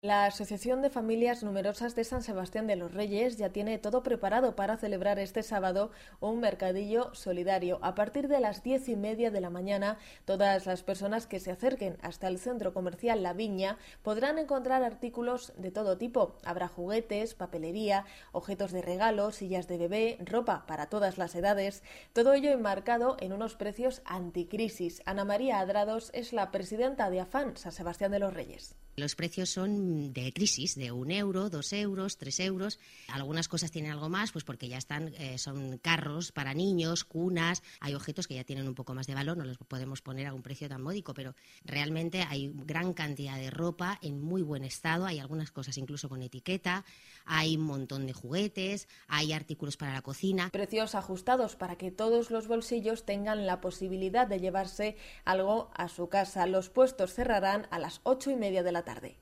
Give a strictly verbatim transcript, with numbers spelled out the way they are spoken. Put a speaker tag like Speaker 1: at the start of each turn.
Speaker 1: La Asociación de Familias Numerosas de San Sebastián de los Reyes ya tiene todo preparado para celebrar este sábado un mercadillo solidario. A partir de las diez y media de la mañana, todas las personas que se acerquen hasta el centro comercial La Viña podrán encontrar artículos de todo tipo. Habrá juguetes, papelería, objetos de regalo, sillas de bebé, ropa para todas las edades. Todo ello enmarcado en unos precios anticrisis. Ana María Adrados es la presidenta de AFAN San Sebastián de los Reyes.
Speaker 2: Los precios son de crisis, de un euro, dos euros, tres euros. Algunas cosas tienen algo más, pues porque ya están, eh, son carros para niños, cunas. Hay objetos que ya tienen un poco más de valor, no los podemos poner a un precio tan módico, pero realmente hay gran cantidad de ropa en muy buen estado. Hay algunas cosas incluso con etiqueta, hay un montón de juguetes, hay artículos para la cocina.
Speaker 1: Precios ajustados para que todos los bolsillos tengan la posibilidad de llevarse algo a su casa. Los puestos cerrarán a las ocho y media de la tarde.